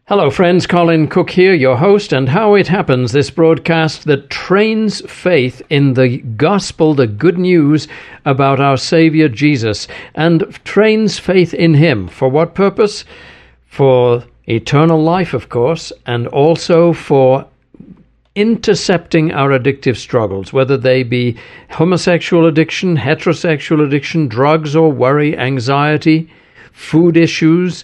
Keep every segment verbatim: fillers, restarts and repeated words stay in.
Hello friends, Colin Cook here, your host, and How It Happens, this broadcast that trains faith in the gospel, the good news about our Savior Jesus, and trains faith in Him. For what purpose? For eternal life, of course, and also for intercepting our addictive struggles, whether they be homosexual addiction, heterosexual addiction, drugs or worry, anxiety, food issues,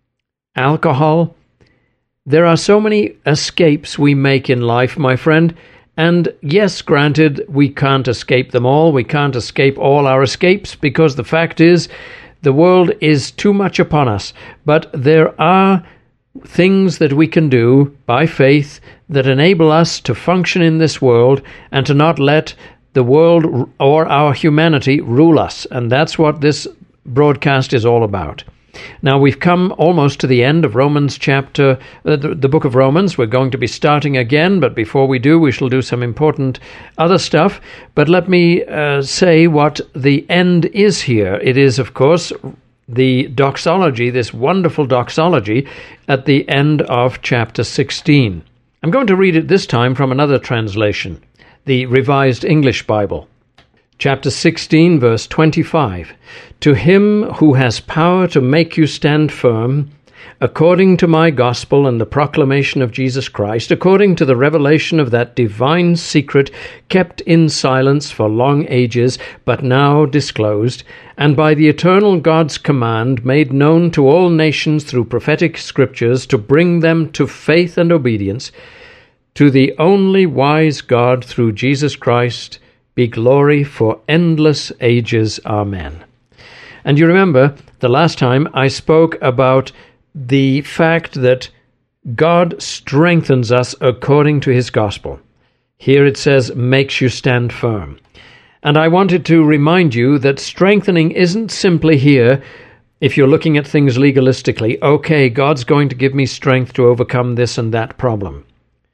alcohol. There are so many escapes we make in life, my friend, and yes, granted, we can't escape them all. We can't escape all our escapes because the fact is the world is too much upon us. But there are things that we can do by faith that enable us to function in this world and to not let the world or our humanity rule us. And that's what this broadcast is all about. Now, we've come almost to the end of Romans chapter, uh, the, the book of Romans. We're going to be starting again, but before we do, we shall do some important other stuff. But let me uh, say what the end is here. It is, of course, the doxology, this wonderful doxology at the end of chapter sixteen. I'm going to read it this time from another translation, the Revised English Bible. Chapter sixteen, verse twenty-five. To him who has power to make you stand firm, according to my gospel and the proclamation of Jesus Christ, according to the revelation of that divine secret kept in silence for long ages, but now disclosed, and by the eternal God's command made known to all nations through prophetic scriptures, to bring them to faith and obedience, to the only wise God through Jesus Christ, be glory for endless ages. Amen. And you remember, the last time I spoke about the fact that God strengthens us according to His gospel. Here it says, makes you stand firm. And I wanted to remind you that strengthening isn't simply here, if you're looking at things legalistically, okay, God's going to give me strength to overcome this and that problem.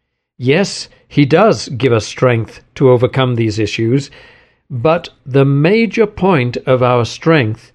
Yes, He does give us strength to overcome these issues, but the major point of our strength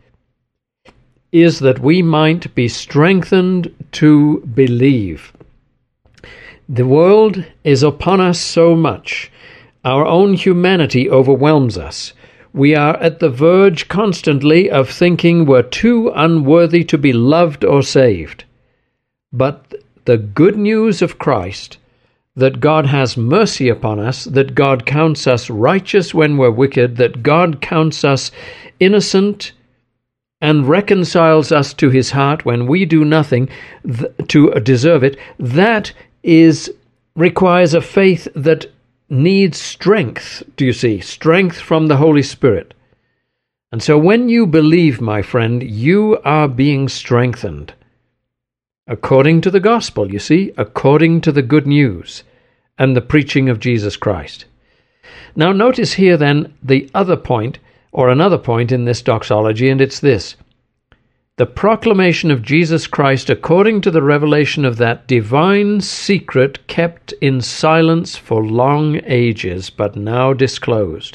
is that we might be strengthened to believe. The world is upon us so much. Our own humanity overwhelms us. We are at the verge constantly of thinking we're too unworthy to be loved or saved. But the good news of Christ, that God has mercy upon us, that God counts us righteous when we're wicked, that God counts us innocent and reconciles us to His heart when we do nothing th- to deserve it, that is requires a faith that needs strength, do you see? Strength from the Holy Spirit. And so when you believe, my friend, you are being strengthened. According to the gospel, you see, according to the good news and the preaching of Jesus Christ. Now notice here then the other point, or another point in this doxology, and it's this. The proclamation of Jesus Christ according to the revelation of that divine secret kept in silence for long ages, but now disclosed.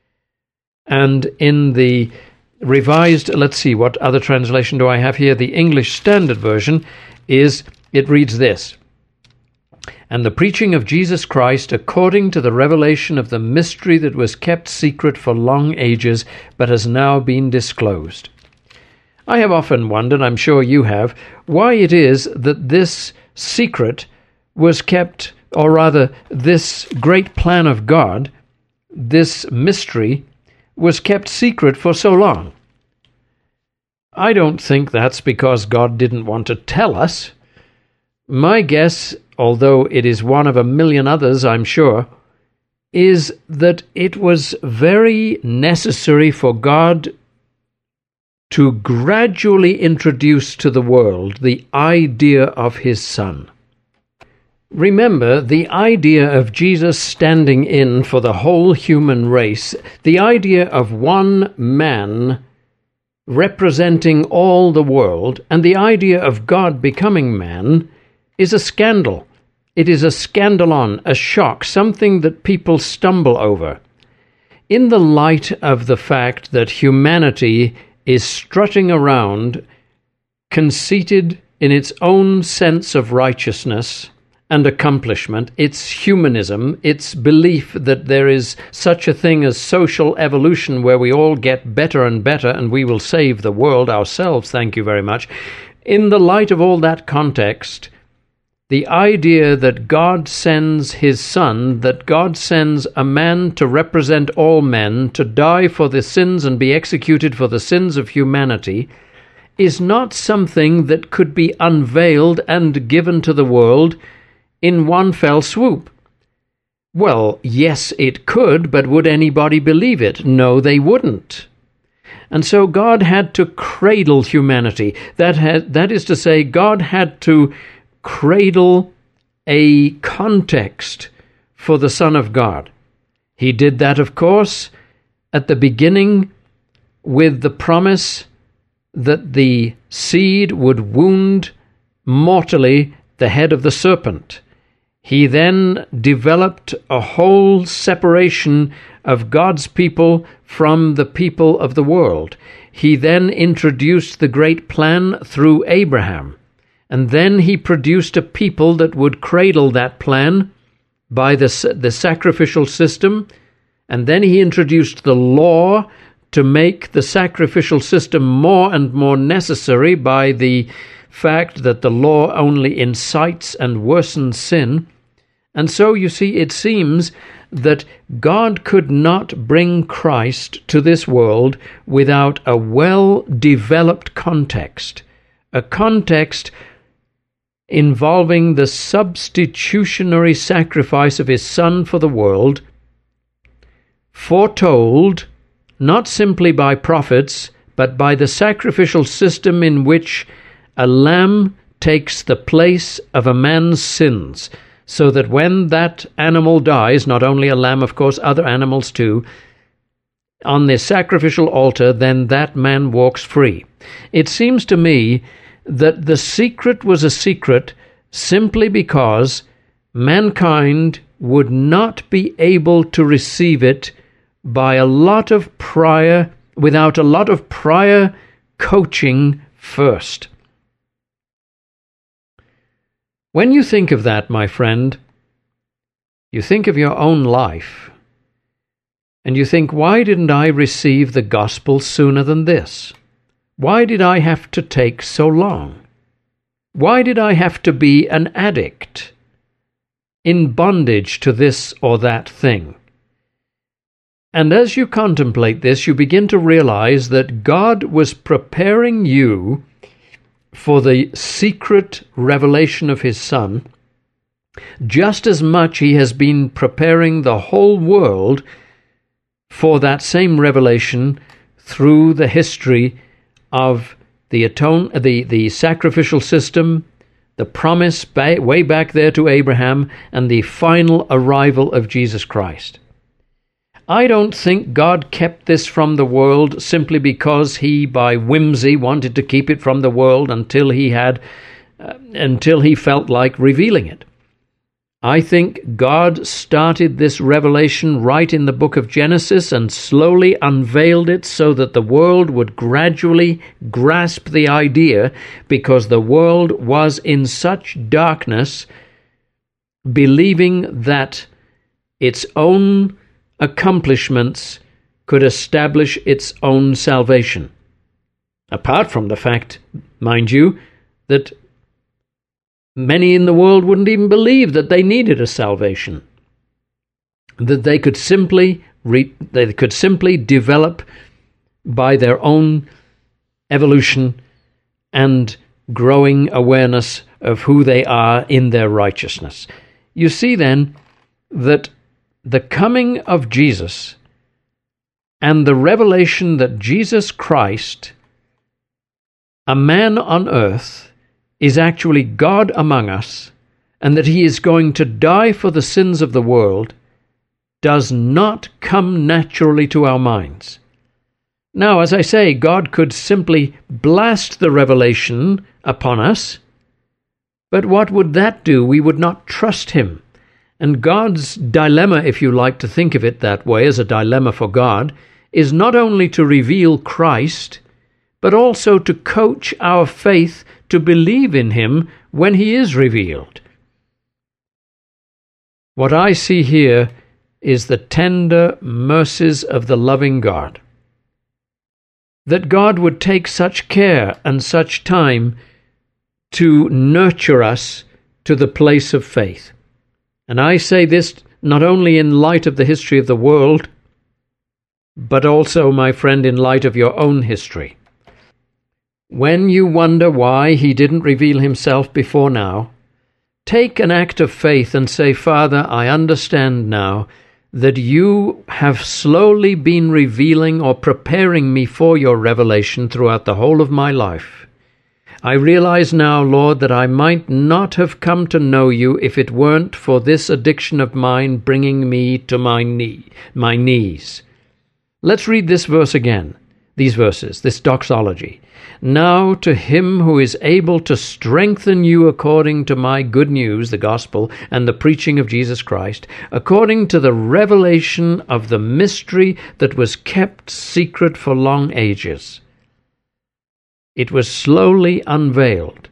And in the Revised, let's see, what other translation do I have here? The English Standard Version is, it reads this, and the preaching of Jesus Christ according to the revelation of the mystery that was kept secret for long ages, but has now been disclosed. I have often wondered, I'm sure you have, why it is that this secret was kept, or rather, this great plan of God, this mystery, was kept secret for so long. I don't think that's because God didn't want to tell us. My guess, although it is one of a million others, I'm sure, is that it was very necessary for God to gradually introduce to the world the idea of His Son. Remember, the idea of Jesus standing in for the whole human race, the idea of one man representing all the world, and the idea of God becoming man, is a scandal. It is a scandalon, a shock, something that people stumble over. In the light of the fact that humanity is strutting around conceited, in its own sense of righteousness and accomplishment, its humanism, its belief that there is such a thing as social evolution where we all get better and better and we will save the world ourselves, thank you very much. In the light of all that context, the idea that God sends his Son, that God sends a man to represent all men, to die for the sins and be executed for the sins of humanity, is not something that could be unveiled and given to the world in one fell swoop. Well, yes, it could, but would anybody believe it? No, they wouldn't. And so God had to cradle humanity. That had, that is to say, God had to cradle a context for the Son of God. He did that, of course, at the beginning with the promise that the seed would wound mortally the head of the serpent. He then developed a whole separation of God's people from the people of the world. He then introduced the great plan through Abraham. And then he produced a people that would cradle that plan by the, the sacrificial system. And then he introduced the law to make the sacrificial system more and more necessary by the fact that the law only incites and worsens sin. And so, you see, it seems that God could not bring Christ to this world without a well-developed context, a context involving the substitutionary sacrifice of his Son for the world, foretold not simply by prophets, but by the sacrificial system in which a lamb takes the place of a man's sins, so that when that animal dies, not only a lamb, of course, other animals too, on the sacrificial altar, then that man walks free. It seems to me that the secret was a secret simply because mankind would not be able to receive it by a lot of prior, without a lot of prior coaching first. When you think of that, my friend, you think of your own life, and you think, why didn't I receive the gospel sooner than this? Why did I have to take so long? Why did I have to be an addict, in bondage to this or that thing? And as you contemplate this, you begin to realize that God was preparing you for the secret revelation of his Son, just as much he has been preparing the whole world for that same revelation through the history of the atone, the, the sacrificial system, the promise by, way back there to Abraham, and the final arrival of Jesus Christ. I don't think God kept this from the world simply because he, by whimsy, wanted to keep it from the world until he had, uh, until he felt like revealing it. I think God started this revelation right in the book of Genesis and slowly unveiled it so that the world would gradually grasp the idea, because the world was in such darkness, believing that its own accomplishments could establish its own salvation. Apart from the fact, mind you, that many in the world wouldn't even believe that they needed a salvation, that they could simply re- they could simply develop by their own evolution and growing awareness of who they are in their righteousness. You see then that the coming of Jesus and the revelation that Jesus Christ, a man on earth, is actually God among us, and that he is going to die for the sins of the world, does not come naturally to our minds. Now, as I say, God could simply blast the revelation upon us, but what would that do? We would not trust him. And God's dilemma, if you like to think of it that way, as a dilemma for God, is not only to reveal Christ, but also to coach our faith to believe in him when he is revealed. What I see here is the tender mercies of the loving God. That God would take such care and such time to nurture us to the place of faith. And I say this not only in light of the history of the world, but also, my friend, in light of your own history. When you wonder why he didn't reveal himself before now, take an act of faith and say, Father, I understand now that you have slowly been revealing or preparing me for your revelation throughout the whole of my life. I realize now, Lord, that I might not have come to know you if it weren't for this addiction of mine bringing me to my knee, my knees. Let's read this verse again, these verses, this doxology. Now to him who is able to strengthen you according to my good news, the gospel, and the preaching of Jesus Christ, according to the revelation of the mystery that was kept secret for long ages. It was slowly unveiled.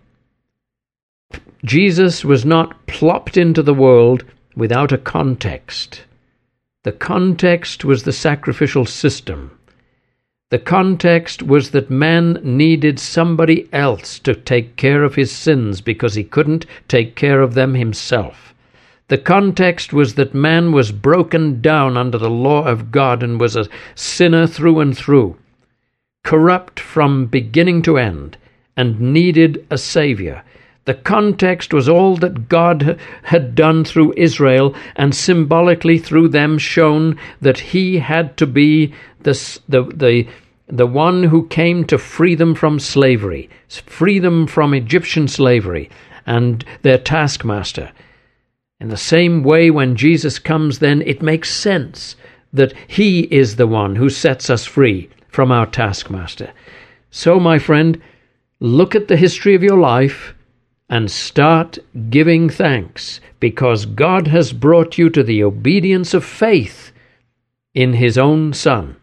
Jesus was not plopped into the world without a context. The context was the sacrificial system. The context was that man needed somebody else to take care of his sins because he couldn't take care of them himself. The context was that man was broken down under the law of God and was a sinner through and through, corrupt from beginning to end, and needed a Savior. The context was all that God had done through Israel, and symbolically through them shown that he had to be the, the, the, the one who came to free them from slavery, free them from Egyptian slavery and their taskmaster. In the same way, when Jesus comes, then it makes sense that he is the one who sets us free from our taskmaster. So, my friend, look at the history of your life and start giving thanks, because God has brought you to the obedience of faith in his own Son.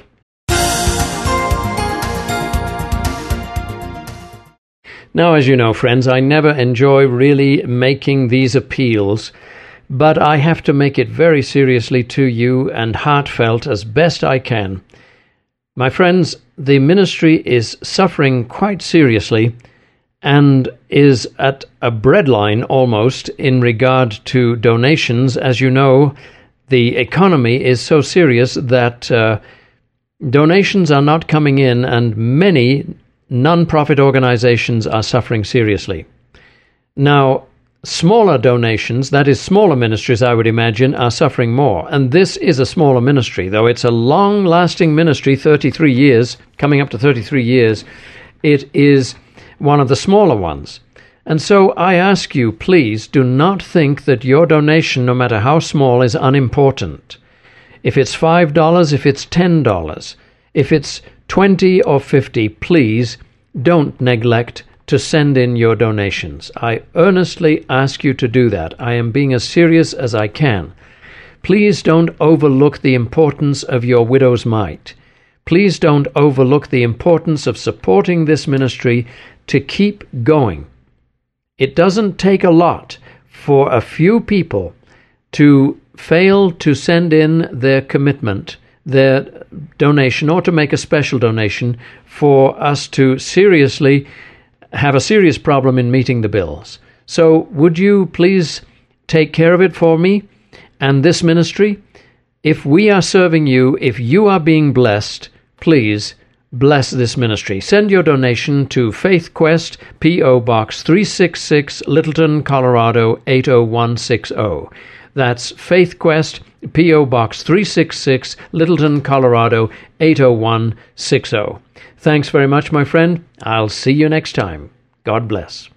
Now, as you know, friends, I never enjoy really making these appeals, but I have to make it very seriously to you and heartfelt as best I can. My friends, the ministry is suffering quite seriously and is at a breadline almost in regard to donations. As you know, the economy is so serious that uh, donations are not coming in, and many non-profit organizations are suffering seriously. Now, smaller donations, that is smaller ministries, I would imagine, are suffering more. And this is a smaller ministry, though it's a long-lasting ministry, thirty-three years, coming up to thirty-three years. It is one of the smaller ones. And so I ask you, please do not think that your donation, no matter how small, is unimportant. If it's five dollars, if it's ten dollars, if it's twenty or fifty, please don't neglect to send in your donations. I earnestly ask you to do that. I am being as serious as I can. Please don't overlook the importance of your widow's mite. Please don't overlook the importance of supporting this ministry to keep going. It doesn't take a lot for a few people to fail to send in their commitment, their donation, or to make a special donation for us to seriously have a serious problem in meeting the bills. So would you please take care of it for me and this ministry? If we are serving you, if you are being blessed, please bless this ministry. Send your donation to Faith Quest, P O. Box three sixty-six, Littleton, Colorado eight oh one six oh. That's Faith Quest, P O. Box three sixty-six, Littleton, Colorado eight oh one six oh. Thanks very much, my friend. I'll see you next time. God bless.